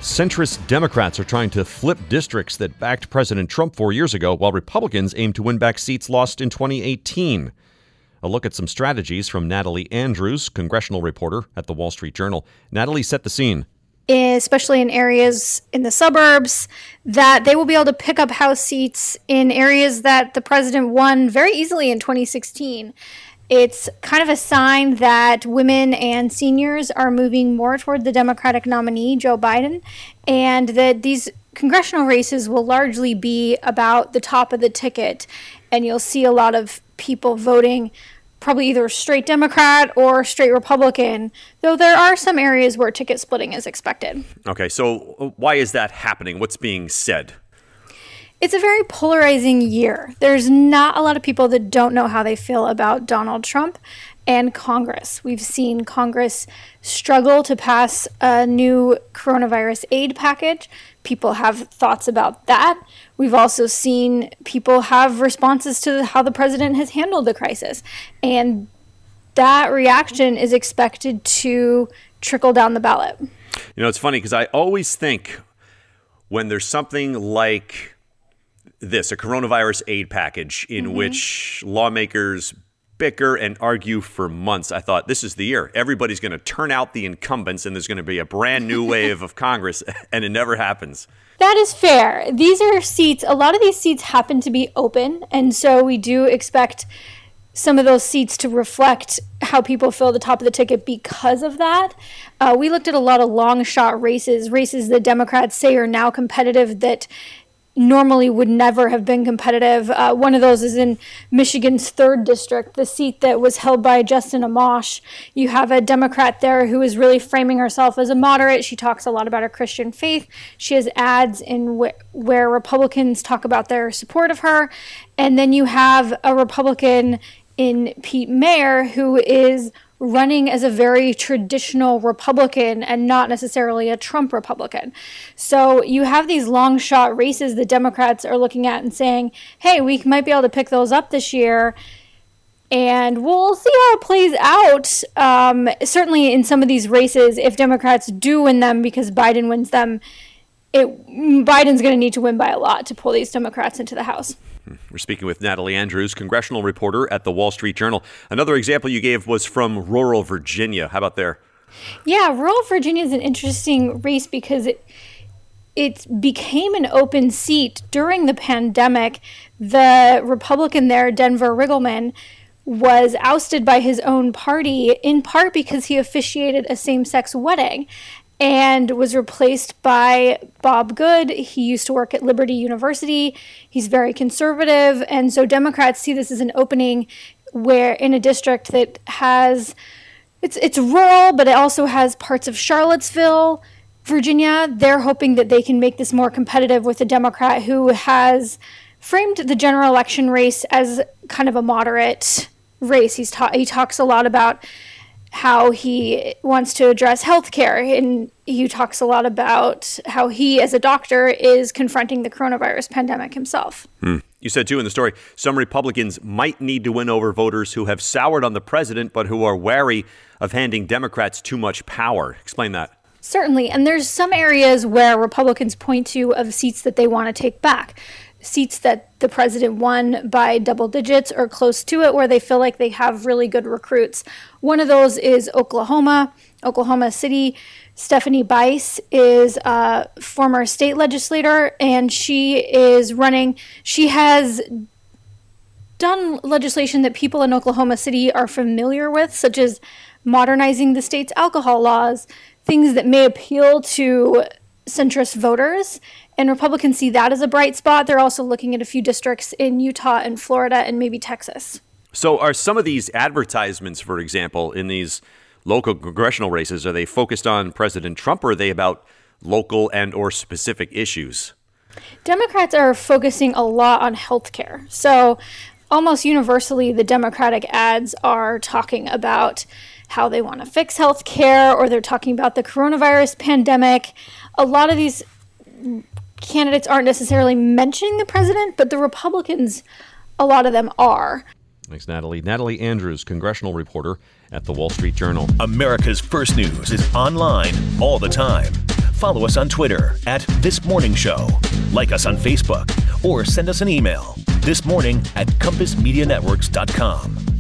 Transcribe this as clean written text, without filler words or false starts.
Centrist Democrats are trying to flip districts that backed President Trump 4 years ago, while Republicans aim to win back seats lost in 2018. A look at some strategies from Natalie Andrews, congressional reporter at The Wall Street Journal. Natalie, set the scene. Especially in areas in the suburbs, that they will be able to pick up House seats in areas that the president won very easily in 2016. It's kind of a sign that women and seniors are moving more toward the Democratic nominee, Joe Biden, and that these congressional races will largely be about the top of the ticket, and you'll see a lot of people voting probably either straight Democrat or straight Republican, though there are some areas where ticket splitting is expected. Okay, so why is that happening? What's being said? It's a very polarizing year. There's not a lot of people that don't know how they feel about Donald Trump and Congress. We've seen Congress struggle to pass a new coronavirus aid package. People have thoughts about that. We've also seen people have responses to how the president has handled the crisis. And that reaction is expected to trickle down the ballot. You know, it's funny because I always think when there's something like this, a coronavirus aid package in which lawmakers bicker and argue for months, I thought this is the year. Everybody's going to turn out the incumbents and there's going to be a brand new wave of Congress, and it never happens. That is fair. These are seats, a lot of these seats happen to be open, and so we do expect some of those seats to reflect how people fill the top of the ticket because of that. We looked at a lot of long shot races that Democrats say are now competitive that normally would never have been competitive. One of those is in Michigan's 3rd district, the seat that was held by Justin Amash. You have a Democrat there who is really framing herself as a moderate. She talks a lot about her Christian faith. She has ads in where Republicans talk about their support of her. And then you have a Republican in Pete Mayer who is running as a very traditional Republican and not necessarily a Trump Republican. So you have these long shot races that Democrats are looking at and saying, hey, we might be able to pick those up this year. And we'll see how it plays out. Certainly in some of these races, if Democrats do win them because Biden wins them, Biden's going to need to win by a lot to pull these Democrats into the House. We're speaking with Natalie Andrews, congressional reporter at The Wall Street Journal. Another example you gave was from rural Virginia. How about there? Yeah, rural Virginia is an interesting race because it became an open seat during the pandemic. The Republican there, Denver Riggleman, was ousted by his own party, in part because he officiated a same-sex wedding, and was replaced by Bob Good. He used to work at Liberty University. He's very conservative. And so Democrats see this as an opening where in a district that has, it's rural, but it also has parts of Charlottesville, Virginia. They're hoping that they can make this more competitive with a Democrat who has framed the general election race as kind of a moderate race. He talks a lot about how he wants to address healthcare, and he talks a lot about how he, as a doctor, is confronting the coronavirus pandemic himself. You said, too, in the story, some Republicans might need to win over voters who have soured on the president, but who are wary of handing Democrats too much power. Explain that. Certainly, and there's some areas where Republicans point to of seats that they want to take back. Seats that the president won by double digits or close to it, where they feel like they have really good recruits. One of those is Oklahoma City. Stephanie Bice is a former state legislator, and she is running. She has done legislation that people in Oklahoma City are familiar with, such as modernizing the state's alcohol laws, things that may appeal to centrist voters. And Republicans see that as a bright spot. They're also looking at a few districts in Utah and Florida and maybe Texas. So are some of these advertisements, for example, in these local congressional races, are they focused on President Trump, or are they about local and or specific issues? Democrats are focusing a lot on healthcare. So almost universally, the Democratic ads are talking about how they want to fix healthcare, or they're talking about the coronavirus pandemic. A lot of these candidates aren't necessarily mentioning the president, but the Republicans, a lot of them are. Thanks, Natalie. Natalie Andrews, congressional reporter at The Wall Street Journal. America's First News is online all the time. Follow us on Twitter @ThisMorningShow. Like us on Facebook or send us an email thismorning@compassmedianetworks.com.